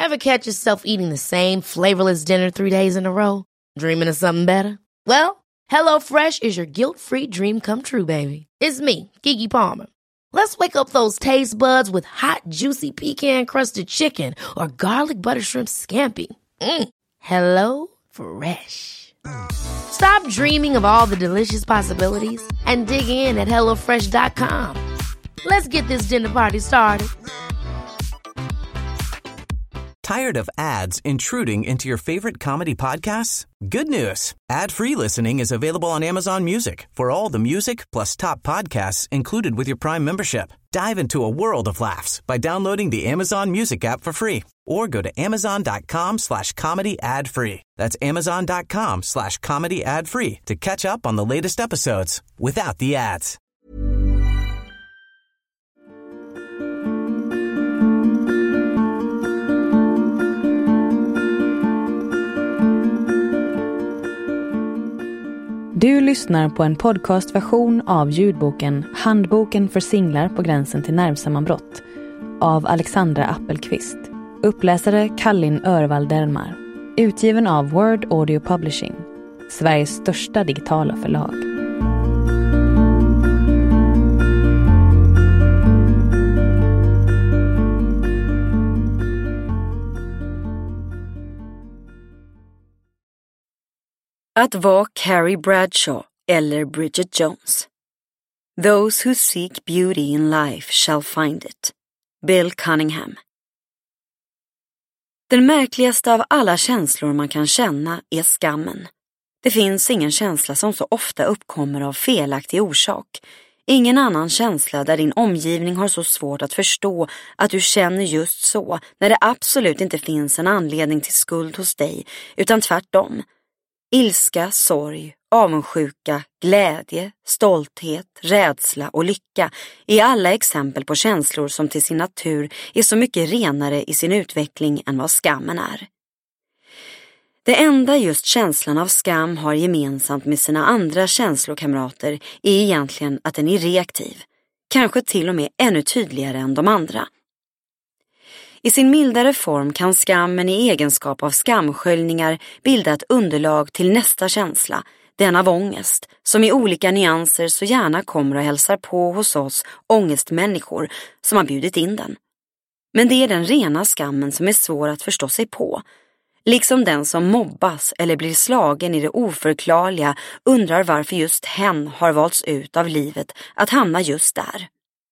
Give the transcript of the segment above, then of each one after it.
Ever catch yourself eating the same flavorless dinner 3 days in a row? Dreaming of something better? Well, HelloFresh is your guilt-free dream come true, baby. It's me, Keke Palmer. Let's wake up those taste buds with hot, juicy pecan-crusted chicken or garlic butter shrimp scampi. Hello Fresh. Stop dreaming of all the delicious possibilities and dig in at HelloFresh.com. Let's get this dinner party started. Tired of ads intruding into your favorite comedy podcasts? Good news. Ad-free listening is available on Amazon Music for all the music plus top podcasts included with your Prime membership. Dive into a world of laughs by downloading the Amazon Music app for free or go to amazon.com/comedy ad-free. That's amazon.com/comedy ad-free to catch up on the latest episodes without the ads. Du lyssnar på en podcastversion av ljudboken Handboken för singlar på gränsen till nervsammanbrott av Alexandra Appelqvist. Uppläsare Kallin Örvald-Dermar. Utgiven av Word Audio Publishing, Sveriges största digitala förlag. Att vara Carrie Bradshaw eller Bridget Jones. Those who seek beauty in life shall find it. Bill Cunningham. Den märkligaste av alla känslor man kan känna är skammen. Det finns ingen känsla som så ofta uppkommer av felaktig orsak. Ingen annan känsla där din omgivning har så svårt att förstå att du känner just så när det absolut inte finns en anledning till skuld hos dig, utan tvärtom. Ilska, sorg, avundsjuka, glädje, stolthet, rädsla och lycka är alla exempel på känslor som till sin natur är så mycket renare i sin utveckling än vad skammen är. Det enda just känslan av skam har gemensamt med sina andra känslokamrater är egentligen att den är reaktiv, kanske till och med ännu tydligare än de andra. I sin mildare form kan skammen i egenskap av skamsköljningar bilda ett underlag till nästa känsla, den av ångest, som i olika nyanser så gärna kommer och hälsar på hos oss ångestmänniskor som har bjudit in den. Men det är den rena skammen som är svår att förstå sig på. Liksom den som mobbas eller blir slagen i det oförklarliga undrar varför just hen har valts ut av livet att hamna just där.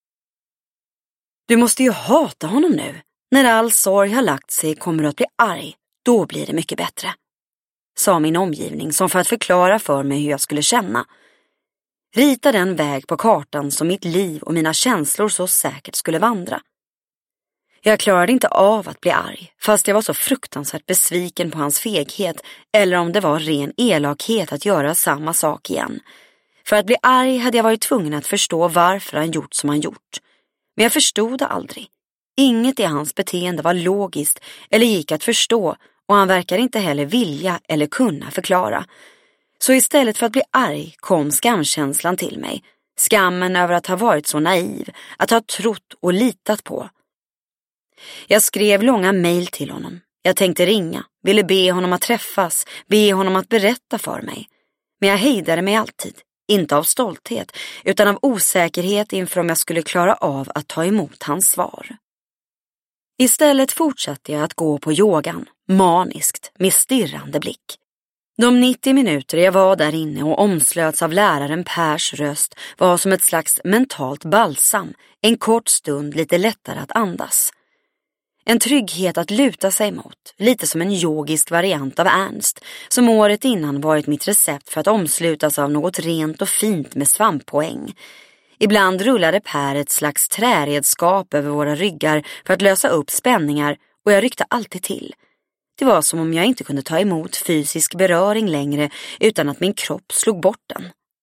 Du måste ju hata honom nu. När all sorg har lagt sig kommer du att bli arg. Då blir det mycket bättre, sa min omgivning som för att förklara för mig hur jag skulle känna. Rita den väg på kartan som mitt liv och mina känslor så säkert skulle vandra. Jag klarade inte av att bli arg, fast jag var så fruktansvärt besviken på hans feghet, eller om det var ren elakhet att göra samma sak igen. För att bli arg hade jag varit tvungen att förstå varför han gjort som han gjort. Men jag förstod det aldrig. Inget i hans beteende var logiskt eller gick att förstå, och han verkar inte heller vilja eller kunna förklara. Så istället för att bli arg kom skamkänslan till mig. Skammen över att ha varit så naiv, att ha trott och litat på. Jag skrev långa mejl till honom. Jag tänkte ringa, ville be honom att träffas, be honom att berätta för mig. Men jag hejdade mig alltid, inte av stolthet, utan av osäkerhet inför om jag skulle klara av att ta emot hans svar. Istället fortsatte jag att gå på yogan, maniskt, med stirrande blick. De 90 minuter jag var där inne och omslöts av läraren Pers röst var som ett slags mentalt balsam, en kort stund lite lättare att andas. En trygghet att luta sig mot, lite som en yogisk variant av Ernst, som året innan varit mitt recept för att omslutas av något rent och fint med svamppoäng. Ibland rullade Per ett slags träredskap över våra ryggar för att lösa upp spänningar, och jag ryckte alltid till. Det var som om jag inte kunde ta emot fysisk beröring längre utan att min kropp slog bort den.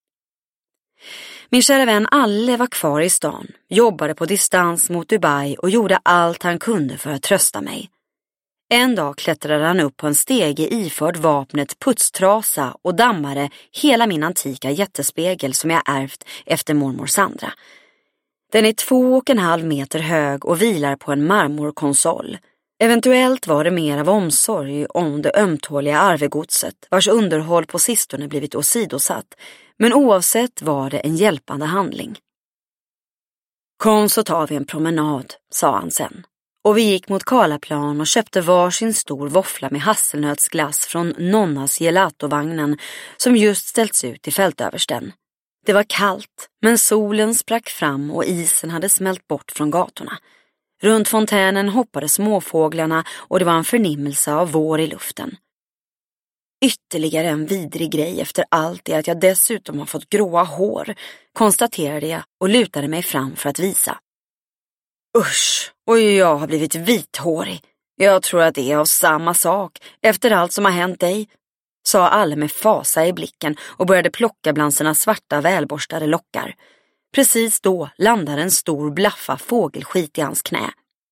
Min kära vän Alle var kvar i stan, jobbade på distans mot Dubai och gjorde allt han kunde för att trösta mig. En dag klättrade han upp på en stege iförd vapnet putstrasa och dammade hela min antika jättespegel som jag ärvt efter mormor Sandra. Den är 2,5 meter hög och vilar på en marmorkonsol. Eventuellt var det mer av omsorg om det ömtåliga arvegodset, vars underhåll på sistone blivit åsidosatt, men oavsett var det en hjälpande handling. Kom så tar vi en promenad, sa han sen. Och vi gick mot Karlaplan och köpte varsin stor våffla med hasselnötsglass från Nonnas gelatovagnen som just ställts ut i fältöversten. Det var kallt, men solen sprack fram och isen hade smält bort från gatorna. Runt fontänen hoppade småfåglarna och det var en förnimmelse av vår i luften. Ytterligare en vidrig grej efter allt är att jag dessutom har fått gråa hår, konstaterade jag och lutade mig fram för att visa. Usch, och jag har blivit vithårig. Jag tror att det är av samma sak efter allt som har hänt dig, sa Alle med fasa i blicken och började plocka bland sina svarta välborstade lockar. Precis då landade en stor blaffa fågelskit i hans knä.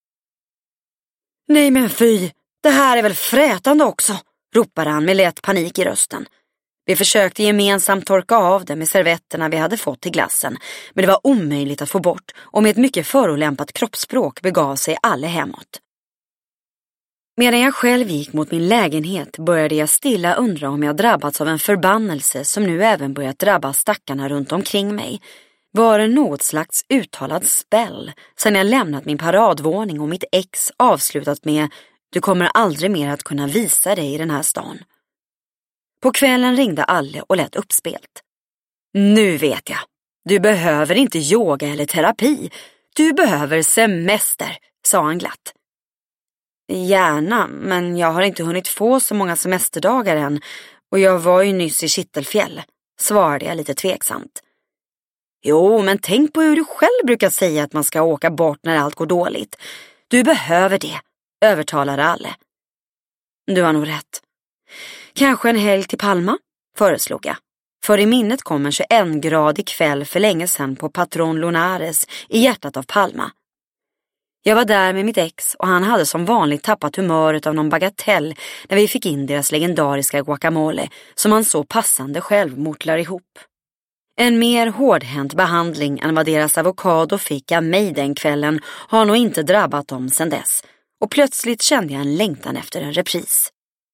Nej men fy, det här är väl frätande också, ropade han med lätt panik i rösten. Vi försökte gemensamt torka av det med servetterna vi hade fått till glassen, men det var omöjligt att få bort och med ett mycket förolämpat kroppsspråk begav sig Alle hemåt. Medan jag själv gick mot min lägenhet började jag stilla undra om jag drabbats av en förbannelse som nu även börjat drabba stackarna runt omkring mig. Var det något slags uttalad spell sedan jag lämnat min paradvåning och mitt ex avslutat med "Du kommer aldrig mer att kunna visa dig i den här stan." På kvällen ringde Alle och lät uppspelt. Nu vet jag. Du behöver inte yoga eller terapi. Du behöver semester, sa han glatt. Gärna, men jag har inte hunnit få så många semesterdagar än och jag var ju nyss i Kittelfjäll, svarade jag lite tveksamt. Jo, men tänk på hur du själv brukar säga att man ska åka bort när allt går dåligt. Du behöver det, övertalade Alle. Du har nog rätt. Kanske en helg till Palma, föreslog jag. För i minnet kom en 21-gradig kväll för länge sedan på Patron Lunares i hjärtat av Palma. Jag var där med mitt ex och han hade som vanligt tappat humöret av någon bagatell när vi fick in deras legendariska guacamole som han så passande själv mortlar ihop. En mer hårdhänt behandling än vad deras avokado fick av mig den kvällen har nog inte drabbat dem sedan dess och plötsligt kände jag en längtan efter en repris.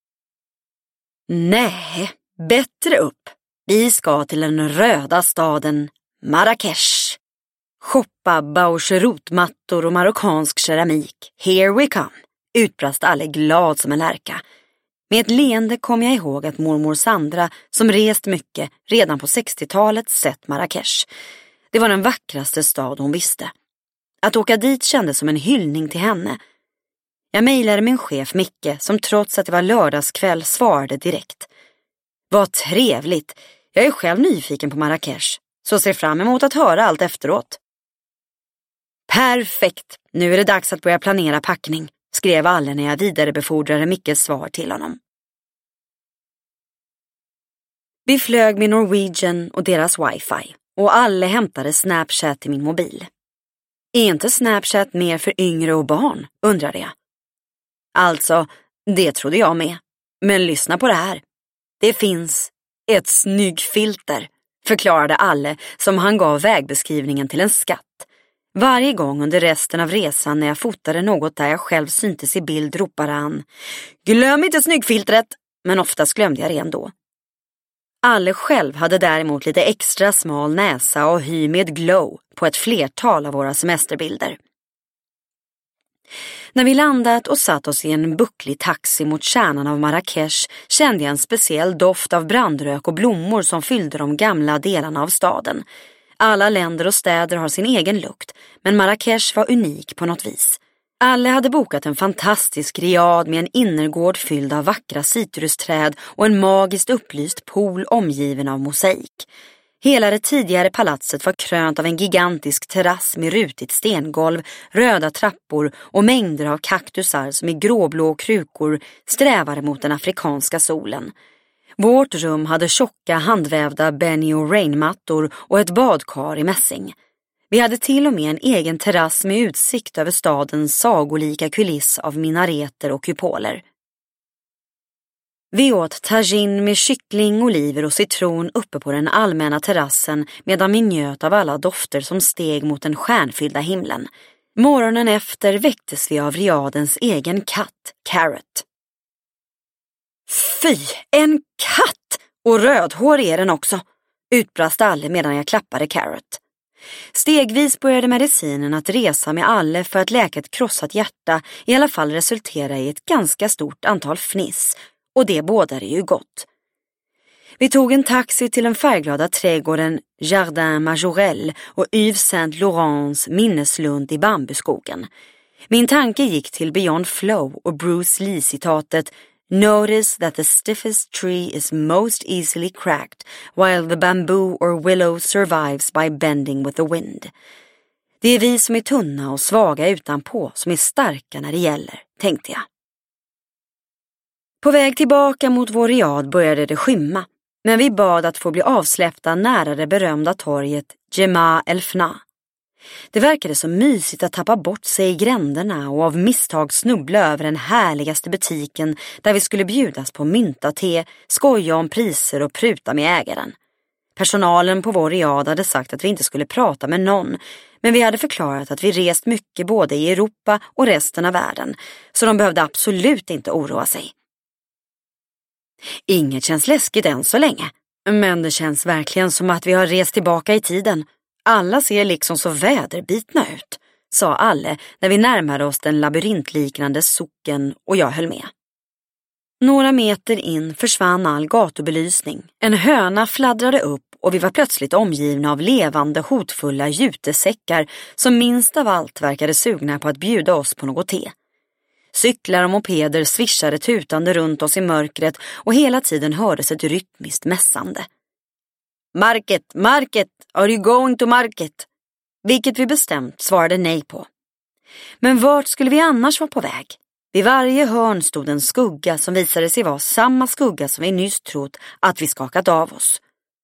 Nej, bättre upp. Vi ska till den röda staden Marrakesh. Shoppa baucherotmattor och marockansk keramik. Here we come, utbrast Alle glad som en lärka. Med ett leende kom jag ihåg att mormor Sandra, som rest mycket, redan på 60-talet sett Marrakesh. Det var den vackraste stad hon visste. Att åka dit kändes som en hyllning till henne. Jag mejlade min chef Micke, som trots att det var lördagskväll svarade direkt. Vad trevligt, jag är själv nyfiken på Marrakesh, så ser fram emot att höra allt efteråt. Perfekt, nu är det dags att börja planera packning, skrev Alle när jag vidarebefordrade Mickes svar till honom. Vi flög med Norwegian och deras wifi och Alle hämtade Snapchat till min mobil. Är inte Snapchat mer för yngre och barn, undrade jag. Alltså, det trodde jag med. Men lyssna på det här. Det finns ett snyggfilter, förklarade Alle som han gav vägbeskrivningen till en skatt. Varje gång under resten av resan när jag fotade något där jag själv syntes i bild ropade han: glöm inte snyggfiltret, men oftast glömde jag det ändå. Alle själv hade däremot lite extra smal näsa och hy med glow på ett flertal av våra semesterbilder. När vi landat och satt oss i en bucklig taxi mot kärnan av Marrakesh kände jag en speciell doft av brandrök och blommor som fyllde de gamla delarna av staden. Alla länder och städer har sin egen lukt, men Marrakesh var unik på något vis. Alle hade bokat en fantastisk riad med en innergård fylld av vackra citrusträd och en magiskt upplyst pool omgiven av mosaik. Hela det tidigare palatset var krönt av en gigantisk terrass med rutigt stengolv, röda trappor och mängder av kaktusar som i gråblå krukor strävade mot den afrikanska solen. Vårt rum hade tjocka handvävda Benny och Rain-mattor och ett badkar i mässing. Vi hade till och med en egen terrass med utsikt över stadens sagolika kuliss av minareter och kupoler. Vi åt tagine med kyckling, oliver och citron uppe på den allmänna terrassen medan vi njöt av alla dofter som steg mot den stjärnfyllda himlen. Morgonen efter väcktes vi av Riadens egen katt, Carrot. Fy, en katt! Och rödhår är den också, utbrast Alle medan jag klappade Carrot. Stegvis började medicinen att resa med Alle för att läka ett krossat hjärta i alla fall resultera i ett ganska stort antal fniss, och det bådade ju gott. Vi tog en taxi till den färgglada trädgården Jardin Majorel och Yves Saint Laurents minneslund i bambuskogen. Min tanke gick till Beyond Flow och Bruce Lee-citatet "Notice that the stiffest tree is most easily cracked while the bamboo or willow survives by bending with the wind." Det är vi som är tunna och svaga utanpå som är starka när det gäller, tänkte jag. På väg tillbaka mot vår riad började det skymma, men vi bad att få bli avsläppta nära det berömda torget Jemaa El Fna. Det verkade så mysigt att tappa bort sig i gränderna och av misstag snubbla över den härligaste butiken där vi skulle bjudas på mynta-te, skoja om priser och pruta med ägaren. Personalen på vår riad hade sagt att vi inte skulle prata med någon, men vi hade förklarat att vi rest mycket både i Europa och resten av världen, så de behövde absolut inte oroa sig. Inget känns läskigt än så länge, men det känns verkligen som att vi har rest tillbaka i tiden. Alla ser liksom så väderbitna ut, sa Alle när vi närmade oss den labyrintliknande socken och jag höll med. Några meter in försvann all gatubelysning. En höna fladdrade upp och vi var plötsligt omgivna av levande, hotfulla jutesäckar som minst av allt verkade sugna på att bjuda oss på något te. Cyklar och mopeder svischade tutande runt oss i mörkret och hela tiden hördes ett rytmiskt mässande. Market, market, are you going to market? Vilket vi bestämt svarade nej på. Men vart skulle vi annars vara på väg? Vid varje hörn stod en skugga som visade sig vara samma skugga som vi nyss trott att vi skakat av oss.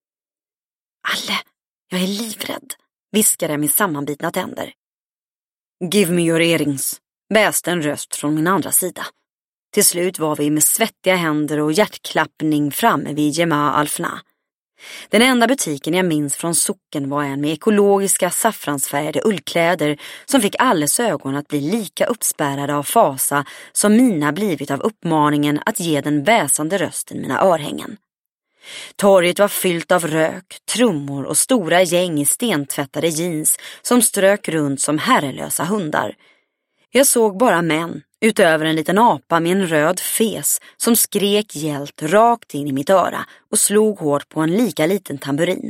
Alle, jag är livrädd, viskade jag med sammanbitna tänder. Give me your earrings, väste en röst från min andra sida. Till slut var vi med svettiga händer och hjärtklappning framme vid Jemaa El Fna. Den enda butiken jag minns från socken var en med ekologiska saffransfärgade ullkläder som fick alles ögon att bli lika uppspärrade av fasa som mina blivit av uppmaningen att ge den väsande rösten mina örhängen. Torget var fyllt av rök, trummor och stora gäng i stentvättade jeans som strök runt som herrelösa hundar. Jag såg bara män, utöver en liten apa med en röd fes som skrek hjält rakt in i mitt öra och slog hårt på en lika liten tamburin.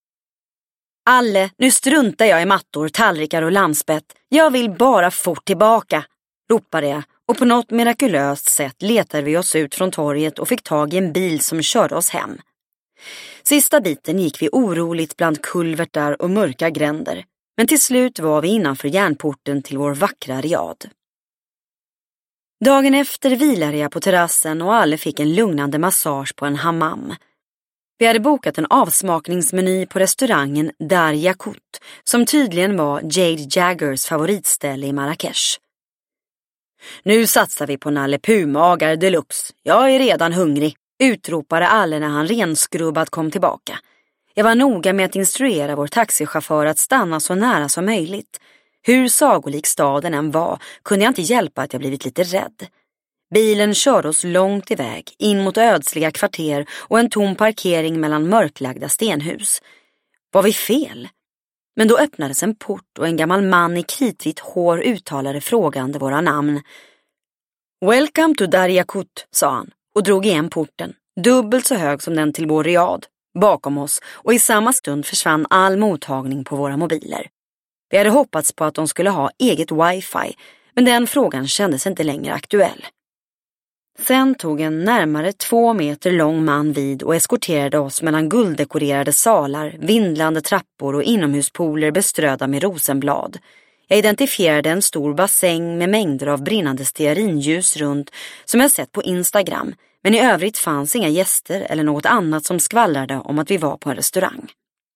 Alle, nu struntar jag i mattor, tallrikar och lammspett. Jag vill bara fort tillbaka, ropade jag, och på något mirakulöst sätt letade vi oss ut från torget och fick tag i en bil som körde oss hem. Sista biten gick vi oroligt bland kulvertar och mörka gränder, men till slut var vi innanför järnporten till vår vackra riad. Dagen efter vilade jag på terrassen och Alle fick en lugnande massage på en hammam. Vi hade bokat en avsmakningsmeny på restaurangen Dar Yakout, som tydligen var Jade Jaggers favoritställe i Marrakesh. Nu satsar vi på Nalle Puh-magar deluxe. Jag är redan hungrig, utropade Alle när han renskrubbat kom tillbaka. Jag var noga med att instruera vår taxichaufför att stanna så nära som möjligt. Hur sagolik staden än var kunde jag inte hjälpa att jag blivit lite rädd. Bilen körde oss långt iväg, in mot ödsliga kvarter och en tom parkering mellan mörklagda stenhus. Var vi fel? Men då öppnades en port och en gammal man i kritvitt hår uttalade frågande våra namn. Welcome to Dar Yakout, sa han och drog igen porten, dubbelt så hög som den till vår riad, bakom oss, och i samma stund försvann all mottagning på våra mobiler. Vi hade hoppats på att de skulle ha eget wifi, men den frågan kändes inte längre aktuell. Sen tog en närmare 2 meter lång man vid och eskorterade oss mellan gulddekorerade salar, vindlande trappor och inomhuspooler beströdda med rosenblad. Jag identifierade en stor bassäng med mängder av brinnande stearinljus runt som jag sett på Instagram, men i övrigt fanns inga gäster eller något annat som skvallrade om att vi var på en restaurang.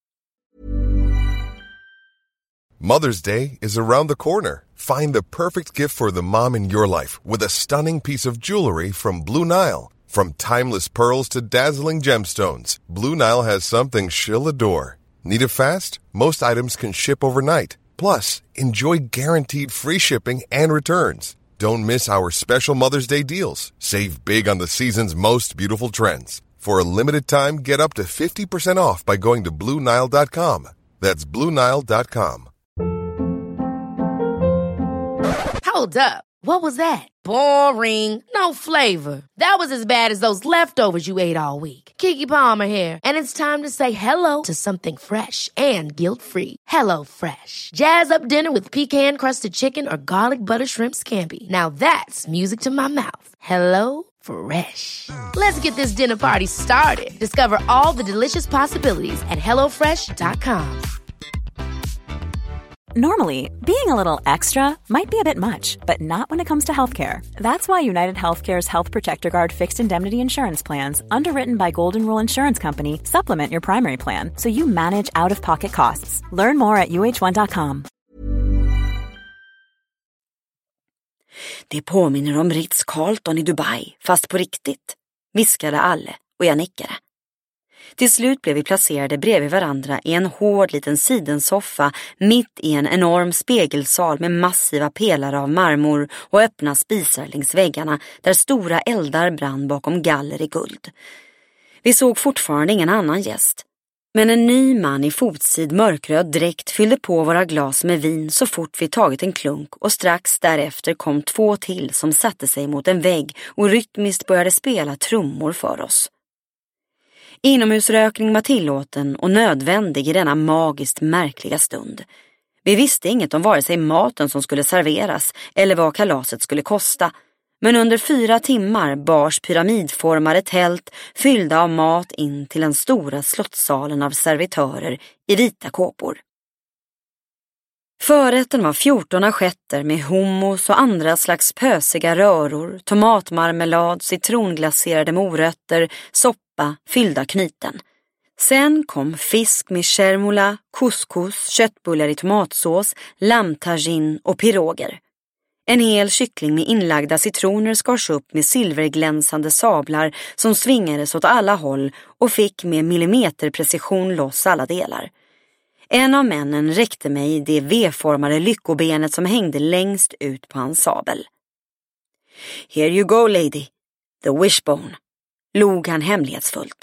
Mother's Day is around the corner. Find the perfect gift for the mom in your life with a stunning piece of jewelry from Blue Nile. From timeless pearls to dazzling gemstones, Blue Nile has something she'll adore. Need it fast? Most items can ship overnight. Plus, enjoy guaranteed free shipping and returns. Don't miss our special Mother's Day deals. Save big on the season's most beautiful trends. For a limited time, get up to 50% off by going to BlueNile.com. That's BlueNile.com. Hold up. What was that? Boring. No flavor. That was as bad as those leftovers you ate all week. Keke Palmer here, and it's time to say hello to something fresh and guilt-free. Hello Fresh. Jazz up dinner with pecan-crusted chicken or garlic butter shrimp scampi. Now that's music to my mouth. Hello Fresh. Let's get this dinner party started. Discover all the delicious possibilities at HelloFresh.com. Normally, being a little extra might be a bit much, but not when it comes to healthcare. That's why United Healthcare's Health Protector Guard fixed indemnity insurance plans, underwritten by Golden Rule Insurance Company, supplement your primary plan so you manage out-of-pocket costs. Learn more at uh1.com. Det påminner om Ritz-Carlton i Dubai, fast på riktigt, viskade Alle och jag nickade. Till slut blev vi placerade bredvid varandra i en hård liten sidensoffa mitt i en enorm spegelsal med massiva pelare av marmor och öppna spisar längs väggarna där stora eldar brann bakom galler i guld. Vi såg fortfarande ingen annan gäst, men en ny man i fotsid mörkröd dräkt fyllde på våra glas med vin så fort vi tagit en klunk, och strax därefter kom 2 till som satte sig mot en vägg och rytmiskt började spela trummor för oss. Inomhusrökning var tillåten och nödvändig i denna magiskt märkliga stund. Vi visste inget om vare sig maten som skulle serveras eller vad kalaset skulle kosta, men under 4 timmar bars pyramidformade tält fyllda av mat in till den stora slottssalen av servitörer i vita kåpor. Förrätten var 14 assietter med hummus och andra slags pösiga röror, tomatmarmelad, citronglaserade morötter, soppa, fyllda knyten. Sen kom fisk med chermoula, couscous, köttbullar i tomatsås, lammtagine och piroger. En hel kyckling med inlagda citroner skars upp med silverglänsande sablar som svingades åt alla håll och fick med millimeterprecision loss alla delar. En av männen räckte mig det V-formade lyckobenet som hängde längst ut på hans sabel. Here you go, lady. The wishbone, log han hemlighetsfullt.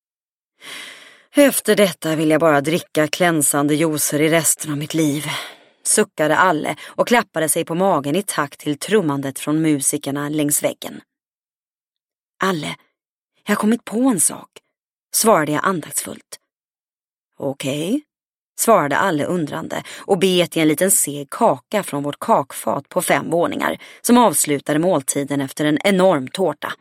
Efter detta vill jag bara dricka klänsande juicer i resten av mitt liv, suckade Alle och klappade sig på magen i takt till trummandet från musikerna längs väggen. Alle, jag har kommit på en sak, svarade jag andaktsfullt. Okej, svarade Alle undrande och bet i en liten seg kaka från vårt kakfat på 5 våningar som avslutade måltiden efter en enorm tårta.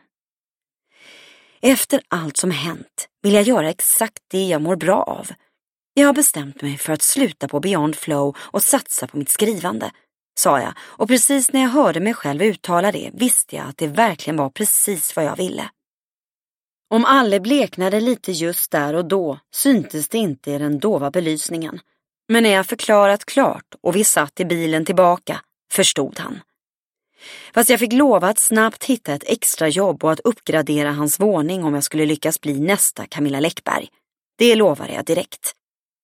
Efter allt som hänt vill jag göra exakt det jag mår bra av. Jag har bestämt mig för att sluta på Beyond Flow och satsa på mitt skrivande, sa jag, och precis när jag hörde mig själv uttala det visste jag att det verkligen var precis vad jag ville. Om Alle bleknade lite just där och då syntes det inte i den dova belysningen. Men när jag förklarat klart och vi satt i bilen tillbaka förstod han. Fast jag fick lova att snabbt hitta ett extra jobb och att uppgradera hans våning om jag skulle lyckas bli nästa Camilla Läckberg. Det lovade jag direkt.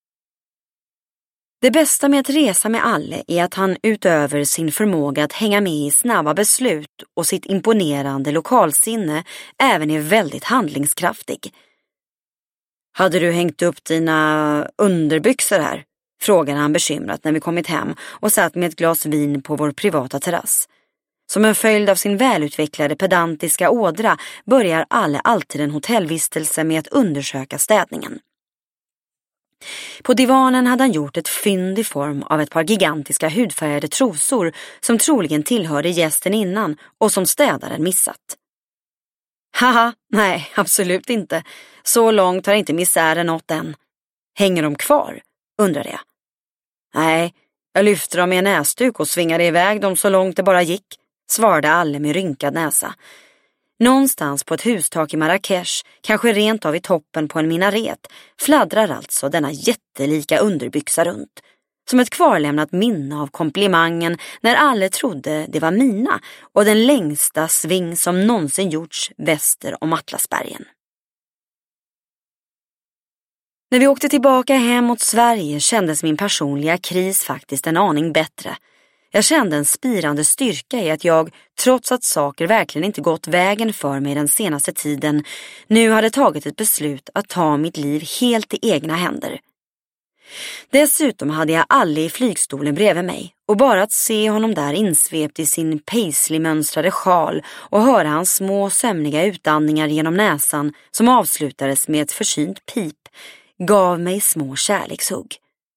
Det bästa med att resa med Alle är att han utöver sin förmåga att hänga med i snabba beslut och sitt imponerande lokalsinne även är väldigt handlingskraftig. Hade du hängt upp dina underbyxor här? Frågade han bekymrat när vi kommit hem och satt med ett glas vin på vår privata terrass. Som en följd av sin välutvecklade pedantiska ådra börjar Alle alltid en hotellvistelse med att undersöka städningen. På divanen hade han gjort ett fynd i form av ett par gigantiska hudfärgade trosor som troligen tillhörde gästen innan och som städaren missat. Haha, nej, absolut inte. Så långt har inte misären nått än. Hänger de kvar? Undrade jag. Nej, jag lyfte dem med en näsduk och svingade iväg dem så långt det bara gick, svarade Alle med rynkad näsa. Någonstans på ett hustak i Marrakesh, kanske rent av i toppen på en minaret, fladdrar alltså denna jättelika underbyxa runt. Som ett kvarlämnat minne av komplimangen när alla trodde det var mina och den längsta sving som någonsin gjorts väster om Atlasbergen. När vi åkte tillbaka hem mot Sverige kändes min personliga kris faktiskt en aning bättre. Jag kände en spirande styrka i att jag, trots att saker verkligen inte gått vägen för mig den senaste tiden, nu hade tagit ett beslut att ta mitt liv helt i egna händer. Dessutom hade jag Alle i flygstolen bredvid mig och bara att se honom där insvept i sin paisley-mönstrade sjal och höra hans små sömniga utandningar genom näsan som avslutades med ett försynt pip gav mig små kärlekshugg.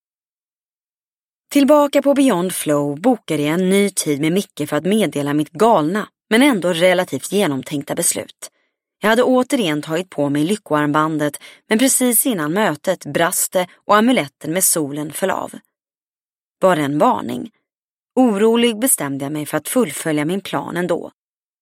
Tillbaka på Beyond Flow bokade jag en ny tid med Micke för att meddela mitt galna men ändå relativt genomtänkta beslut. Jag hade återigen tagit på mig lyckoarmbandet men precis innan mötet brast det och amuletten med solen föll av. Var det en varning? Orolig bestämde jag mig för att fullfölja min plan ändå.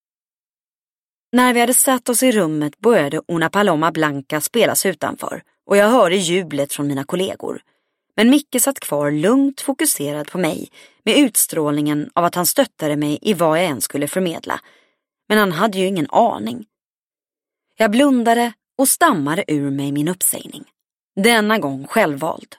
När vi hade satt oss i rummet började Una Paloma Blanca spelas utanför och jag hörde jublet från mina kollegor. Men Micke satt kvar lugnt fokuserad på mig med utstrålningen av att han stöttade mig i vad jag än skulle förmedla. Men han hade ju ingen aning. Jag blundade och stammade ur mig min uppsägning. Denna gång självvald.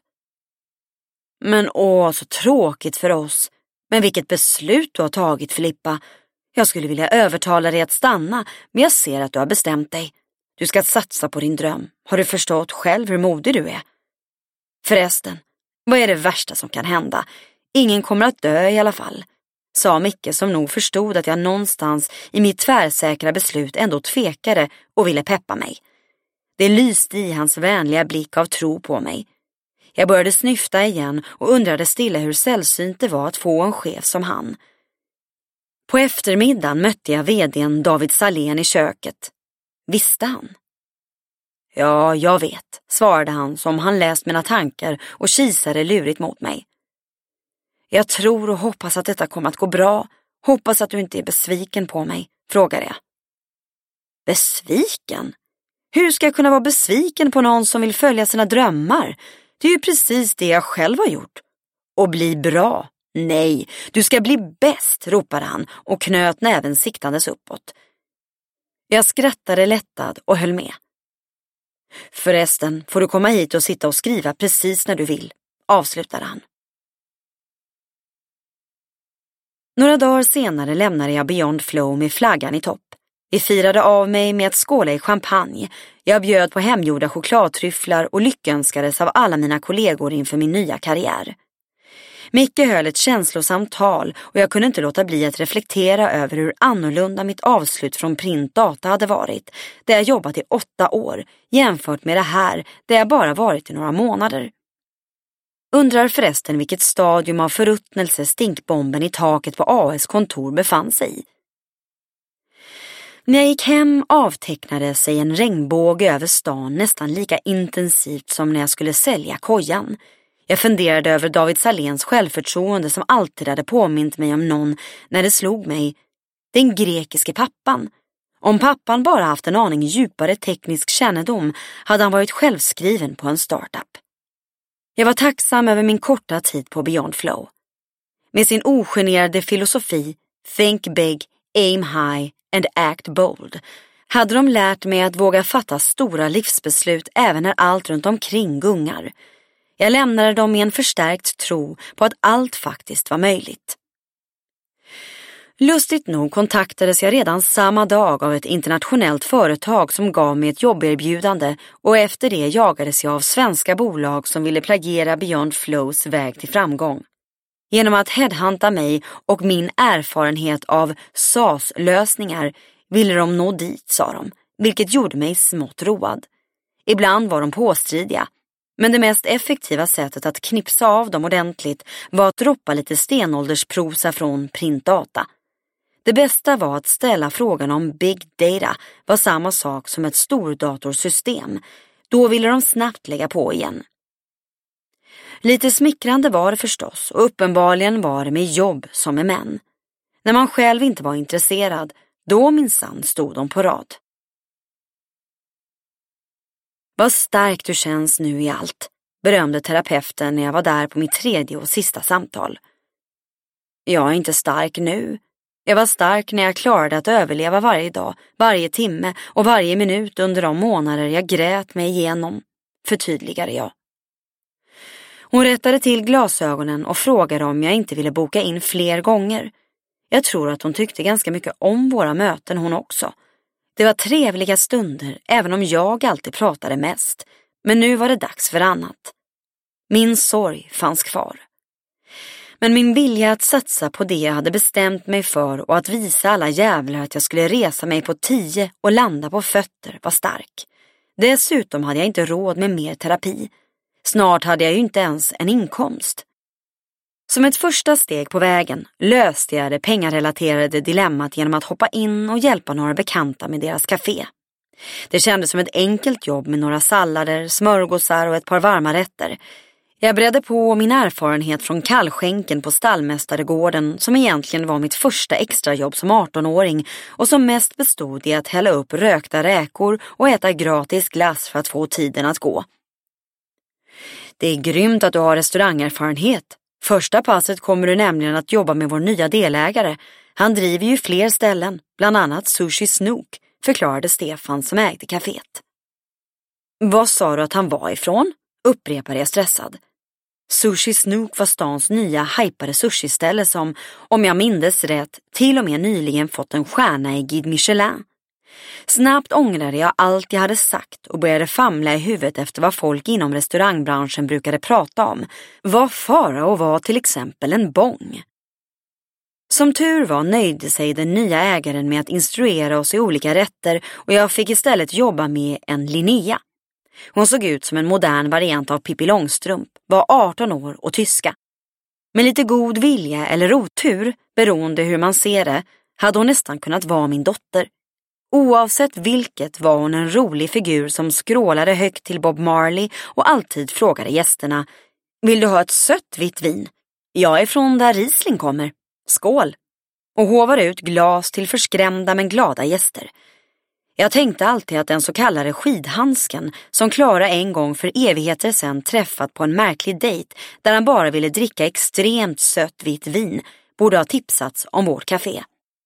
Men så tråkigt för oss. Men vilket beslut du har tagit, Filippa. Jag skulle vilja övertala dig att stanna, men jag ser att du har bestämt dig. Du ska satsa på din dröm. Har du förstått själv hur modig du är? Förresten, vad är det värsta som kan hända? Ingen kommer att dö i alla fall, sa Micke som nog förstod att jag någonstans i mitt tvärsäkra beslut ändå tvekade och ville peppa mig. Det lyste i hans vänliga blick av tro på mig. Jag började snyfta igen och undrade stilla hur sällsynt det var att få en chef som han. På eftermiddagen mötte jag vd:n David Salén i köket. Visste han? Ja, jag vet, svarade han som han läst mina tankar och kisade lurigt mot mig. Jag tror och hoppas att detta kommer att gå bra. Hoppas att du inte är besviken på mig, frågade jag. Besviken? Hur ska jag kunna vara besviken på någon som vill följa sina drömmar? Det är ju precis det jag själv har gjort. Och bli bra? Nej, du ska bli bäst, ropade han och knöt näven siktandes uppåt. Jag skrattade lättad och höll med. Förresten får du komma hit och sitta och skriva precis när du vill, avslutade han. Några dagar senare lämnade jag Beyond Flow med flaggan i topp. Vi firade av mig med att skåla i champagne. Jag bjöd på hemgjorda chokladtryfflar och lyckönskades av alla mina kollegor inför min nya karriär. Micke höll ett känslosamt tal och jag kunde inte låta bli att reflektera över hur annorlunda mitt avslut från printdata hade varit, där jag jobbat i 8 år, jämfört med det här, där jag bara varit i några månader. Undrar förresten vilket stadium av förruttnelse stinkbomben i taket på AS kontor befann sig i. När jag gick hem avtecknade sig en regnbåge över stan nästan lika intensivt som när jag skulle sälja kojan. Jag funderade över David Saléns självförtroende som alltid hade påmint mig om någon när det slog mig. Den grekiske pappan. Om pappan bara haft en aning djupare teknisk kännedom hade han varit självskriven på en startup. Jag var tacksam över min korta tid på Beyond Flow. Med sin ogenerade filosofi, think big, aim high and act bold, hade de lärt mig att våga fatta stora livsbeslut även när allt runt omkring gungar. Jag lämnade dem med en förstärkt tro på att allt faktiskt var möjligt. Lustigt nog kontaktades jag redan samma dag av ett internationellt företag som gav mig ett jobberbjudande och efter det jagades jag av svenska bolag som ville plagiera Beyond Flows väg till framgång. Genom att headhunta mig och min erfarenhet av SaaS-lösningar ville de nå dit, sa de, vilket gjorde mig smått road. Ibland var de påstridiga, men det mest effektiva sättet att knipsa av dem ordentligt var att droppa lite stenåldersprosa från printdata. Det bästa var att ställa frågan om big data var samma sak som ett stordatorsystem. Då ville de snabbt lägga på igen. Lite smickrande var det förstås och uppenbarligen var det med jobb som med män. När man själv inte var intresserad, då minsann stod de på rad. Vad stark du känns nu i allt, berömde terapeuten när jag var där på mitt 3:e och sista samtal. Jag är inte stark nu. Jag var stark när jag klarade att överleva varje dag, varje timme och varje minut under de månader jag grät mig igenom, förtydligade jag. Hon rättade till glasögonen och frågade om jag inte ville boka in fler gånger. Jag tror att hon tyckte ganska mycket om våra möten hon också. Det var trevliga stunder, även om jag alltid pratade mest. Men nu var det dags för annat. Min sorg fanns kvar. Men min vilja att satsa på det jag hade bestämt mig för och att visa alla jävlar att jag skulle resa mig på 10 och landa på fötter var stark. Dessutom hade jag inte råd med mer terapi. Snart hade jag ju inte ens en inkomst. Som ett första steg på vägen löste jag det pengarelaterade dilemmat genom att hoppa in och hjälpa några bekanta med deras café. Det kändes som ett enkelt jobb med några sallader, smörgåsar och ett par varma rätter. Jag bredde på min erfarenhet från kallskänken på Stallmästaregården som egentligen var mitt första extrajobb som 18-åring och som mest bestod i att hälla upp rökta räkor och äta gratis glass för att få tiden att gå. Det är grymt att du har restaurangerfarenhet. Första passet kommer du nämligen att jobba med vår nya delägare. Han driver ju fler ställen, bland annat Sushi Snook, förklarade Stefan som ägde kaféet. Vad sa du att han var ifrån? Upprepade jag stressad. Sushi Snook var stans nya hypade sushiställe som, om jag minns rätt, till och med nyligen fått en stjärna i Guide Michelin. Snabbt ångrade jag allt jag hade sagt och började famla i huvudet efter vad folk inom restaurangbranschen brukade prata om. Vad Farao var till exempel en bong. Som tur var nöjde sig den nya ägaren med att instruera oss i olika rätter och jag fick istället jobba med en Linnea. Hon såg ut som en modern variant av Pippi Långstrump, var 18 år och tyska. Med lite god vilja eller otur, beroende hur man ser det, hade hon nästan kunnat vara min dotter. Oavsett vilket var hon en rolig figur som skrålade högt till Bob Marley och alltid frågade gästerna: vill du ha ett sött vitt vin? Jag är från där Riesling kommer. Skål! Och håvar ut glas till förskrämda men glada gäster. Jag tänkte alltid att den så kallade skidhandsken som Klara en gång för evigheter sedan träffat på en märklig dejt där han bara ville dricka extremt sött vitt vin borde ha tipsats om vårt café.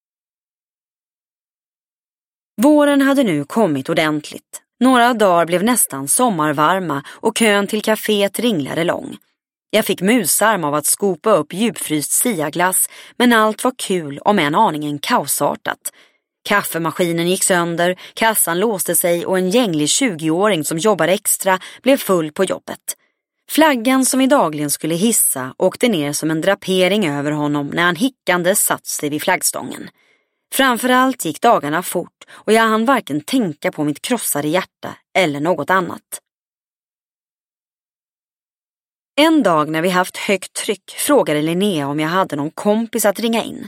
Våren hade nu kommit ordentligt. Några dagar blev nästan sommarvarma och kön till kaféet ringlade lång. Jag fick musarm av att skopa upp djupfryst siaglass, men allt var kul om en aningen kaosartat. Kaffemaskinen gick sönder, kassan låste sig och en gänglig 20-åring som jobbade extra blev full på jobbet. Flaggan som vi dagligen skulle hissa åkte ner som en drapering över honom när han hickande satt sig vid flaggstången. Framförallt gick dagarna fort och jag hann varken tänka på mitt krossade hjärta eller något annat. En dag när vi haft högt tryck frågade Linnea om jag hade någon kompis att ringa in.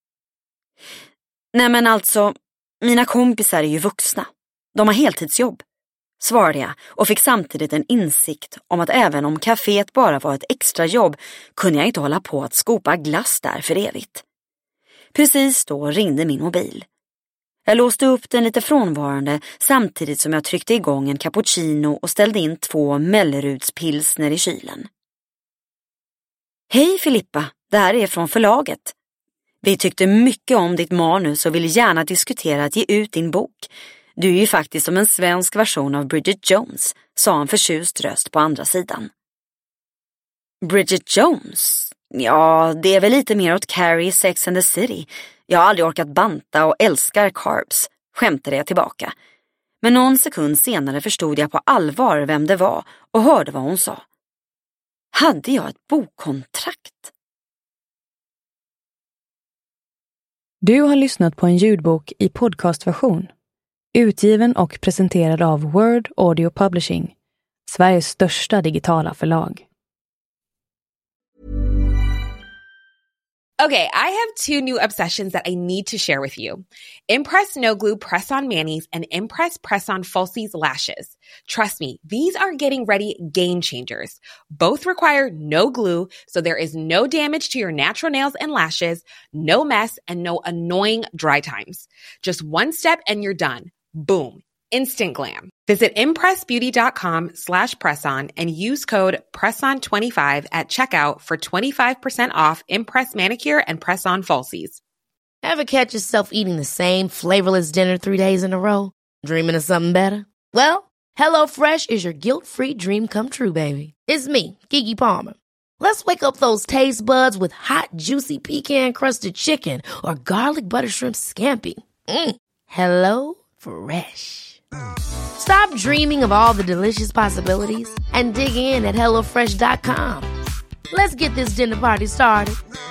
Nej men alltså, mina kompisar är ju vuxna. De har heltidsjobb, svarade jag och fick samtidigt en insikt om att även om kaféet bara var ett extra jobb kunde jag inte hålla på att skopa glass där för evigt. Precis då ringde min mobil. Jag låste upp den lite frånvarande samtidigt som jag tryckte igång en cappuccino och ställde in 2 Mellerudspilsner i kylen. Hej Filippa, det här är från förlaget. Vi tyckte mycket om ditt manus och vill gärna diskutera att ge ut din bok. Du är ju faktiskt som en svensk version av Bridget Jones, sa en förtjust röst på andra sidan. Bridget Jones? Ja, det är väl lite mer åt Carrie Sex and the City. Jag har aldrig orkat banta och älskar carbs, skämtade jag tillbaka. Men någon sekund senare förstod jag på allvar vem det var och hörde vad hon sa. Hade jag ett bokkontrakt? Du har lyssnat på en ljudbok i podcastversion. Utgiven och presenterad av Word Audio Publishing, Sveriges största digitala förlag. Okay, I have 2 new obsessions that I need to share with you. Impress No Glue Press-On Manis and Impress Press-On Falsies Lashes. Trust me, these are getting ready game changers. Both require no glue, so there is no damage to your natural nails and lashes, no mess, and no annoying dry times. Just one step and you're done. Boom. Instant glam. Visit impressbeauty.com/presson and use code PRESSON25 at checkout for 25% off Impress Manicure and Press-On Falsies. Ever catch yourself eating the same flavorless dinner 3 days in a row? Dreaming of something better? Well, HelloFresh is your guilt-free dream come true, baby. It's me, Keke Palmer. Let's wake up those taste buds with hot, juicy pecan-crusted chicken or garlic butter shrimp scampi. Hello Fresh. Stop dreaming of all the delicious possibilities and dig in at HelloFresh.com. Let's get this dinner party started.